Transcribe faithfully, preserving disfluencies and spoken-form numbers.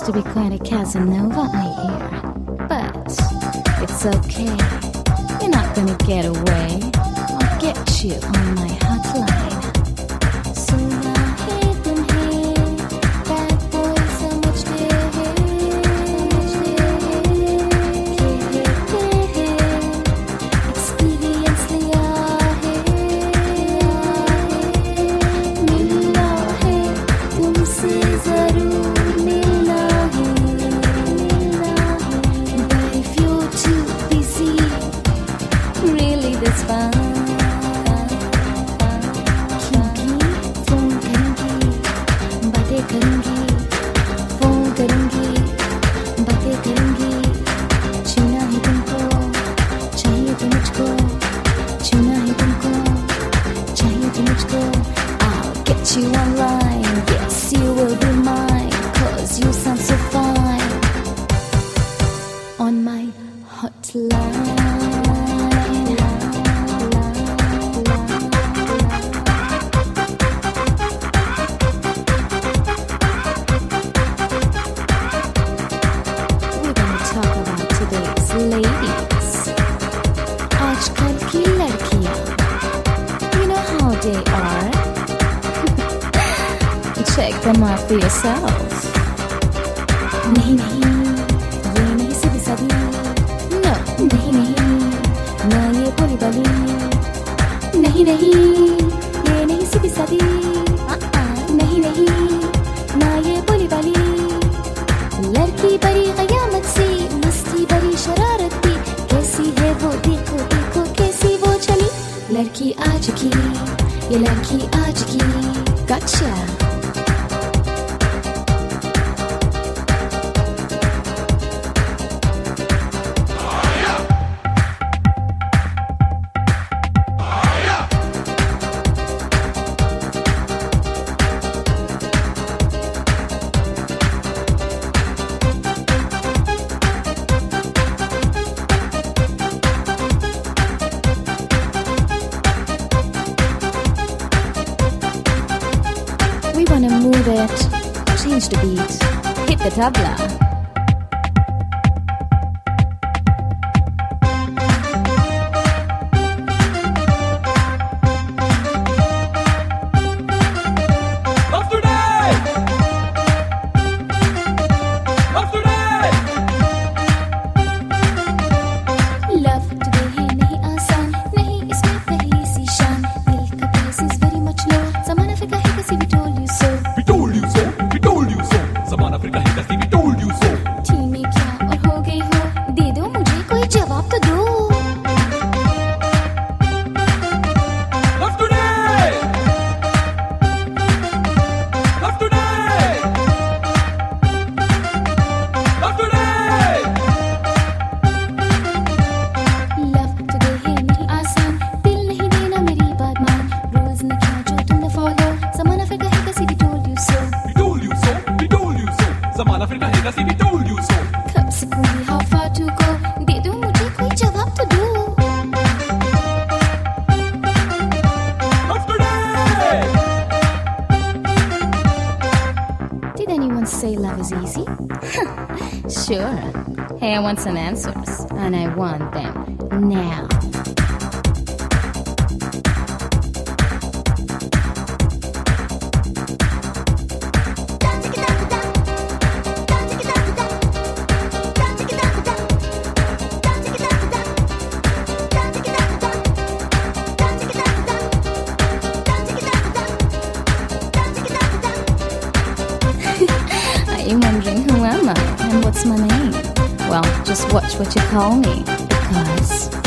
to be quite a Casanova, I hear. But it's okay. You're not gonna get away. I'll get you on my hotline. So now hey, then hey, bad boy, so much there, hey, so much there, hey, hey, hey, hey, experience liya hai, मिलना है तुमसे जरूर मिलना है, मिलना है. But if you're too busy, really that's fine. करूंगी, phone करूंगी, बातें करूंगी, छूना है तुमको, चाहिए तो मुझको, छूना है तुमको, चाहिए तो मुझको. I'll get you online, yes you will be mine, cause you sound so fine on my hotline. Ladies, आजकल की लड़कियां, you know how they are. Check them out for yourself. नहीं नहीं, ये नहीं सीधी सादी. No, नहीं नहीं, ना ये भोली भाली. नहीं नहीं, ये नहीं सीधी सादी. नहीं नहीं, ना ये भोली भाली. लड़की बड़ी कयामत सी, मस्ती बड़ी शरारती, कैसी है वो देखो देखो कैसी वो चली. लड़की आज की, ये लड़की आज की. Gotcha. We wanna move it, change the beat, hit the tabla. कब से पूरी how far to go, दे दो मुझे कोई जवाब तो दो. Did anyone say love is easy? Sure. Hey, I want some answers, and I want them now. You're wondering who am I and what's my name? Well, just watch what you call me, because